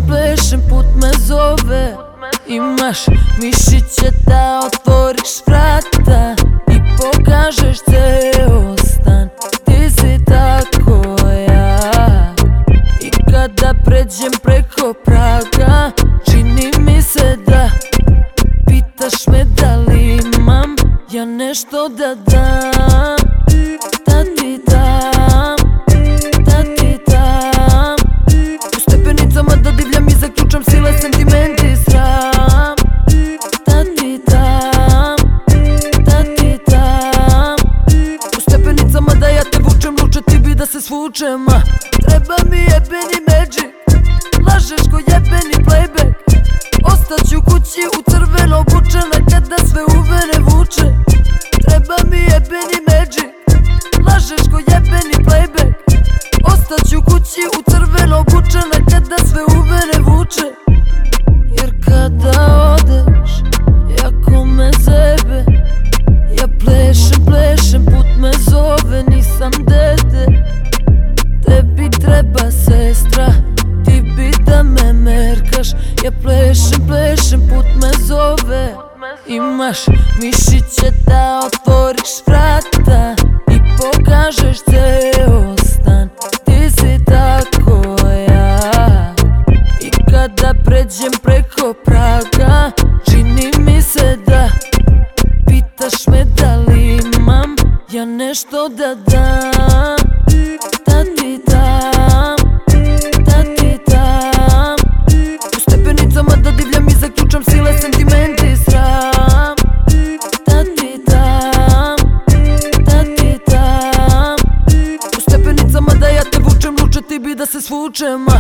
plešem, put me zove. Imaš mišiće da otvoriš vrata i pokažeš ceo stan. Ti si tako jak i kada pređem preko praga čini mi se da pitaš me da li imam ja nešto da dam. Da ti dam, da ti dam. U stepenicama da divljam i zaključam sile, sentimenti i sram. Da ti dam, da ti dam. U stepenicama da ja te vučem, luče ti bi da se svučem. Treba mi jebeni magic, lažeš ko jebeni playback. Ostaću kući u crveno obučena kada sve u mene vuče. Treba mi jebeni magic, lažeš ko jebeni playback. Ostaću kući u crveno obučena kada sve u mene vuče. Jer kada odeš, jako me zebe. Ja plešem, put me zove, nisam dete. Tebi treba sestra, ti bi da me merkaš. Ja plešem, put me zove. Imaš mišiće da otvoriš vrata i pokažeš ceo stan. Ti si tako jak i kada pređem preko praga čini mi se da pitaš me da li imam ja nešto da dam. Da ti dam, da ti dam. U stepenicama da divljam i zaključam sile, sentimenti i sram. Da ti dam, da ti dam. U stepenicama da ja te vučem, luče ti bi da se svučem.